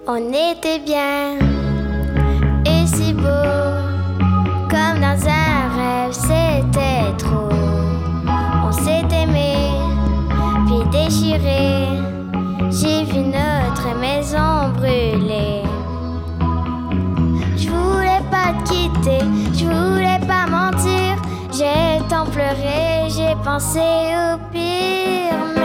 On était bien et si beau, comme dans un rêve, c'était trop. On s'est aimé, puis déchiré. J'ai vu notre maison brûler. Je voulais pas te quitter, je voulais pas mentir. J'ai tant pleuré, j'ai pensé au pire.